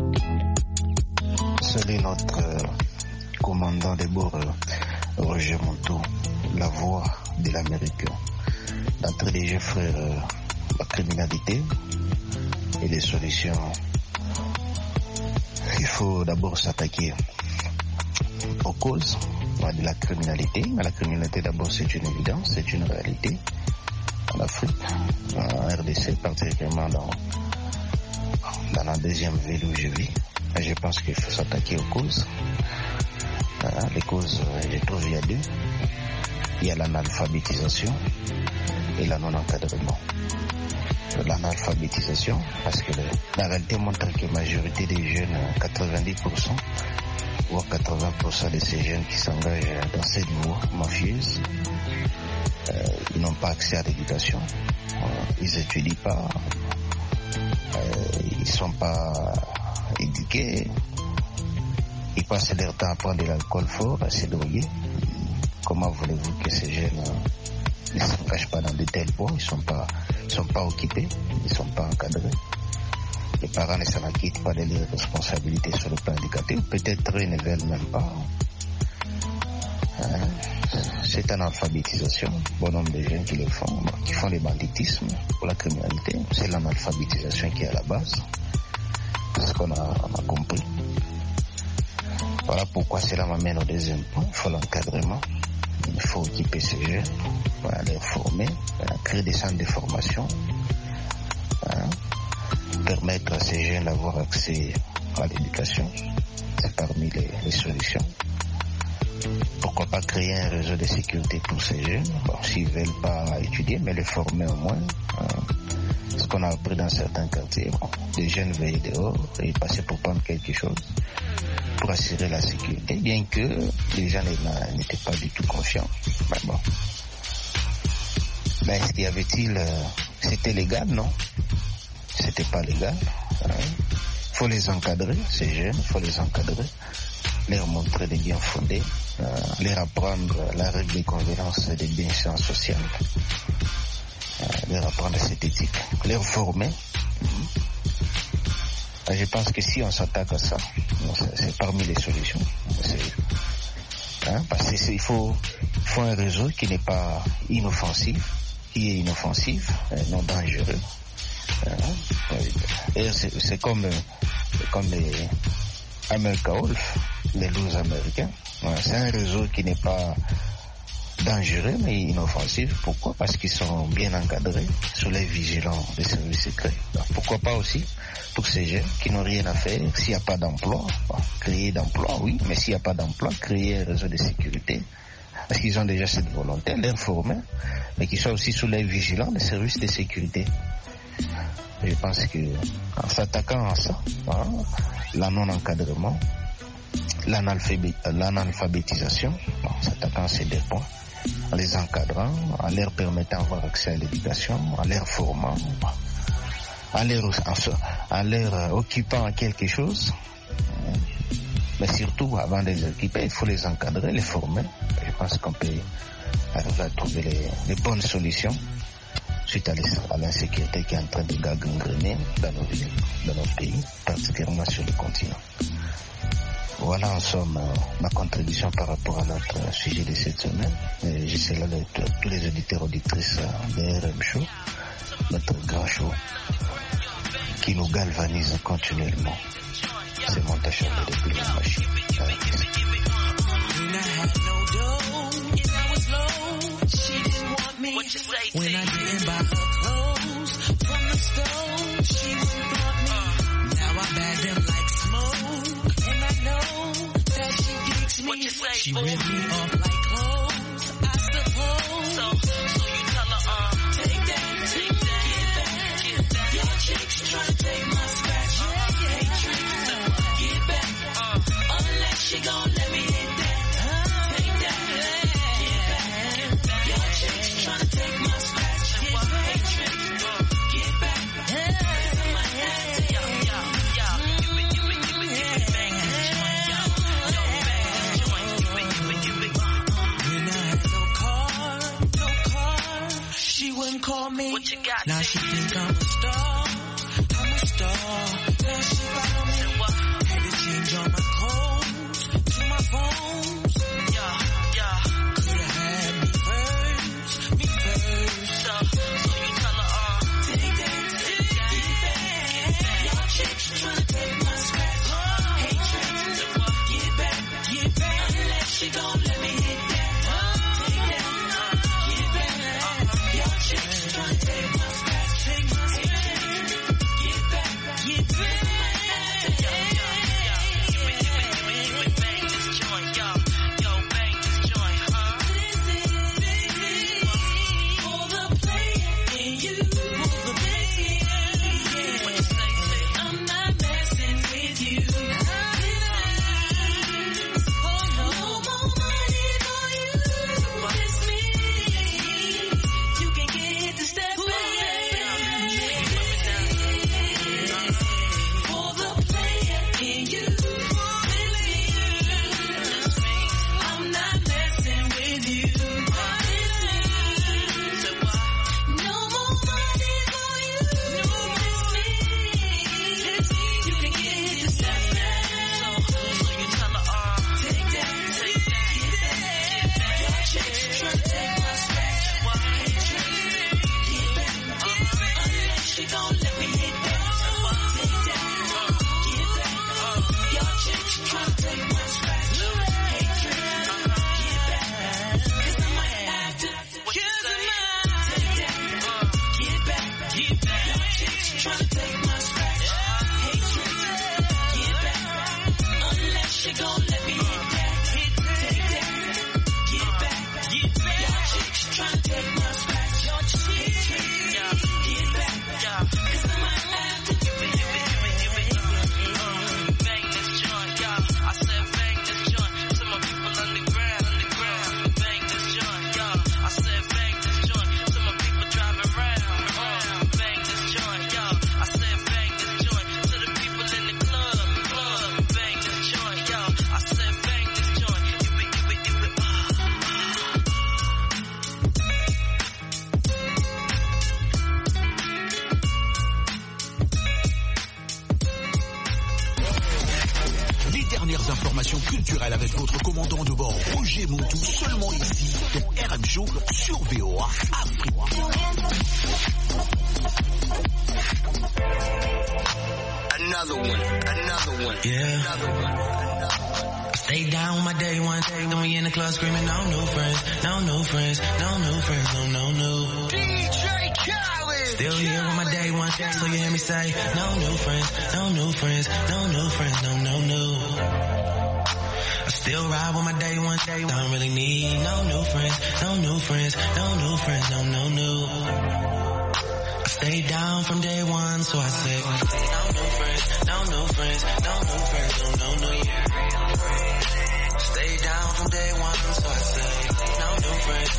[SPEAKER 22] Salut notre commandant des bords, Roger Monteau, la voix de l'Amérique. D'entrée des jeux, frère, la criminalité et les solutions. Il faut d'abord s'attaquer aux causes de la criminalité. La criminalité d'abord c'est une évidence, c'est une réalité en Afrique, en RDC, particulièrement dans la deuxième ville où je vis. Et je pense qu'il faut s'attaquer aux causes. Les causes, je trouve, il y a deux. Il y a l'analphabétisation et la non-encadrement. L'analphabétisation, parce que la réalité montre que la majorité des jeunes, 90%, voire 80% de ces jeunes qui s'engagent dans cette voie mafieuse, ils n'ont pas accès à l'éducation. Ils n'étudient pas, ils ne sont pas éduqués, ils passent leur temps à prendre de l'alcool fort, à se droguer. Comment voulez-vous que ces jeunes ne s'engagent pas dans de tels voies? Ils ne sont pas occupés, ils ne sont pas encadrés. Les parents ne s'en acquittent pas de leurs responsabilités sur le plan éducatif. Peut-être ils ne veulent même pas. C'est une alphabétisation. Bon nombre de jeunes qui le font, qui font le banditisme pour la criminalité. C'est l'analphabétisation qui est à la base. C'est ce qu'on a compris. Voilà pourquoi cela m'amène au deuxième point. Il faut l'encadrement. Il faut équiper ces jeunes, les former, créer des centres de formation, permettre à ces jeunes d'avoir accès à l'éducation. C'est parmi les solutions. Pourquoi pas créer un réseau de sécurité pour ces jeunes, s'ils ne veulent pas étudier, mais les former au moins. Ce qu'on a appris dans certains quartiers, des jeunes veillent dehors et passaient pour prendre quelque chose pour assurer la sécurité, bien que les gens n'étaient pas du tout confiants. Mais bon. Ben, est-ce qu'il y avait-il... c'était légal? Non. C'était pas légal. Faut les encadrer, ces jeunes, faut les encadrer, leur montrer des biens fondés, leur apprendre la règle des convenances et des bienséances sociales, leur apprendre cette éthique, leur former. Je pense que si on s'attaque à ça, c'est parmi les solutions. Parce qu'il faut un réseau qui n'est pas inoffensif, qui est inoffensif, non dangereux. Et c'est comme les America Wolf, les loups américains. C'est un réseau qui n'est pas dangereux mais inoffensif. Pourquoi? Parce qu'ils sont bien encadrés sous les vigilants des services secrets. Donc, pourquoi pas aussi pour ces jeunes qui n'ont rien à faire, s'il n'y a pas d'emploi, créer d'emploi, oui, mais s'il n'y a pas d'emploi, créer un réseo de sécurité. Parce qu'ils ont déjà cette volonté, les former, mais qu'ils soient aussi sous les vigilants des services de sécurité. Je pense que en s'attaquant à ça, la non-encadrement, l'analphabétisation, en s'attaquant à ces deux points, en les encadrant, en leur permettant d'avoir accès à l'éducation, en leur formant, en leur occupant à quelque chose, mais surtout avant de les occuper, il faut les encadrer, les former. Je pense qu'on peut arriver à trouver les bonnes solutions suite à l'insécurité qui est en train de gangréner dans nos villes, dans nos pays, particulièrement sur le continent. Voilà en somme ma contribution par rapport à notre sujet de cette semaine. Je salue tous les auditeurs auditrices de RM Show, notre grand show. qui nous galvanise continuellement. C'est mon tâche de plus machine.
[SPEAKER 8] When I had no dough and I was low, she didn't want me. When I didn't buy her clothes from the store, she wouldn't want me. Now I bag them like smoke, and I know that she digs me. She ripped me off like clothes, I suppose. So you tell her, take that, get that. Your chicks tryna take my scratch, hey tricks, get back, unless she gon' let me hit that. Call me. What you got? Now she think I'm a star. I'm a star. Now she follow me. Had to change all my codes to my phones. Yeah. Could've had me first. So you tell her, take that. Your chicks tryna take my scratch. Hey, tricks, get back. Unless she gon' let me hit that.
[SPEAKER 2] Culturelle avec votre commandant de bord Roger Montou, seulement ici dans RM Show sur VOA Afrique.
[SPEAKER 8] Another one. Yeah. Stay down with my day one. Then we in the club screaming, no new friends. DJ Khaled. Still here with my day one. So you hear me say, no new friends. I still ride with my day one. Don't really need no new friends. I stay down from day one, so I say, no new friends. Stay down from day one, so I say, no new friends.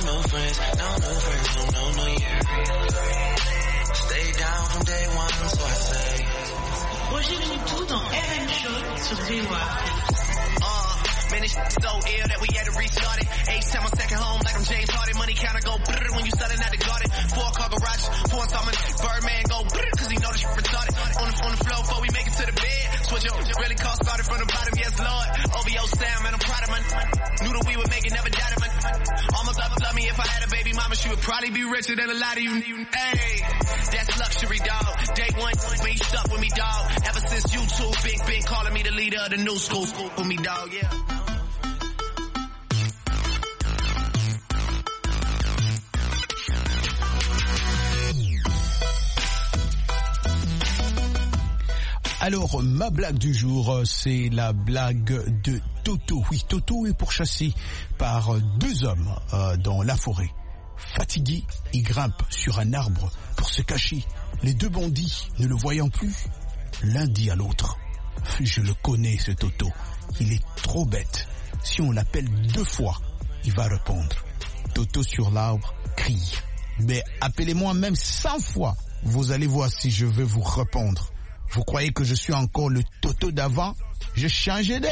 [SPEAKER 8] Stay down from day one, so I say.
[SPEAKER 1] Roger Montou dans RM Show sur VOA.
[SPEAKER 4] Man, this shit so ill that we had to restart it. Each time I'm second home like I'm James Harden. Money counter go brrr when you selling at the garden. 4-car garage, 4 installment. Birdman go brrr cause he know this shit retarded. On the floor before we make it to the bed. Switch up, really cost started from the bottom, yes Lord. OVO sound, man, I'm proud of man. Knew that we would make it, never doubted man. Almost love me if I had a baby mama, she would Probably be richer than a lot of you. Hey, that's luxury, dog. Day one, when you stuck with me, dog. Ever since you two, been calling me the leader of the new school with me, dog, yeah.
[SPEAKER 2] Alors, ma blague du jour, c'est la blague de Toto. Oui, Toto est pourchassé par deux hommes dans la forêt. Fatigué, il grimpe sur un arbre pour se cacher. Les deux bandits, ne le voyant plus, l'un dit à l'autre: « Je le connais, ce Toto. Il est trop bête. Si on l'appelle 2 fois, il va répondre. » Toto sur l'arbre crie: « Mais appelez-moi même 100 fois. Vous allez voir si je veux vous répondre. Vous croyez que je suis encore le Toto d'avant? Je changerai d'air. »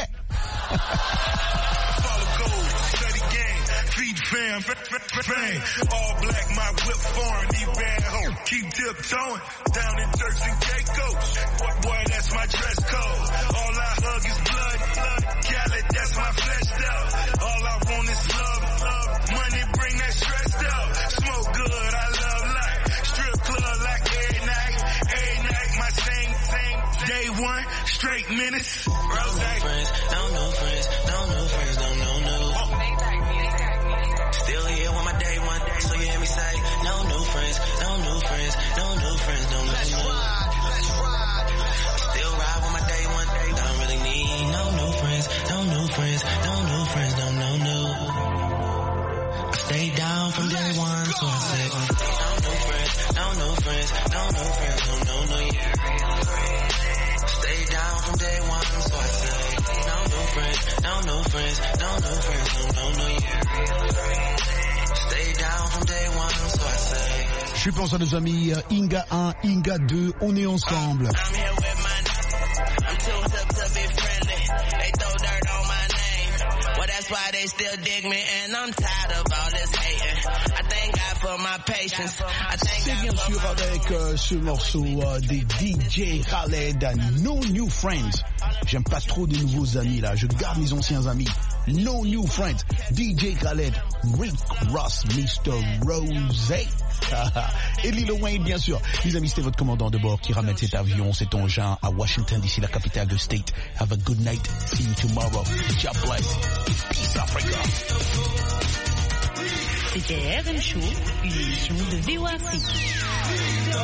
[SPEAKER 7] Fam, all black, my whip foreign, these bad hoes keep tiptoeing down in Turks and Caicos. Boy, that's my dress code. All I hug is blood. Khaled, that's my flesh out. All I want is love. Money bring that stress out. Smoke good, I love life. Strip club like every night, my same. Day one, straight minutes. Rose. No friends, no new friends, no new friends, no new. Still here with my day one, so you hear me say, no new friends, no new friends, no new friends, no new. Let's ride. Still ride with my day one, don't really need no new friends, no new friends, no new friends, no new. I stay down from day one, so I said, no new friends, no new friends, no new friends, no new. Stay down from day one, so I say, no new friends, no new friends, no new friends, no new.
[SPEAKER 2] Je pense à nos amis Inga 1, Inga 2, on est ensemble. C'est bien sûr avec ce morceau des DJ Khaled, No New Friends. J'aime pas trop de nouveaux amis là, je garde mes anciens amis. No New Friends, DJ Khaled, Rick Ross, Mr. Rose et Lil Wayne bien sûr. Les amis, c'était votre commandant de bord qui ramène cet avion, cet engin à Washington DC, la capitale de State. Have a good night, see you tomorrow. God bless. Peace Africa.
[SPEAKER 10] C'était RM Show, une émission de VOA Afrique.